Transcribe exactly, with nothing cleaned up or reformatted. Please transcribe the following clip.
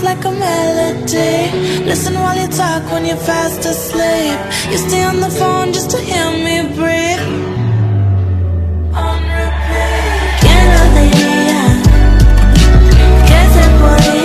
like a melody. Listen while you talk when you're fast asleep. You stay on the phone just to hear me breathe. On repeat. ¿Quién lo diría? Que se podía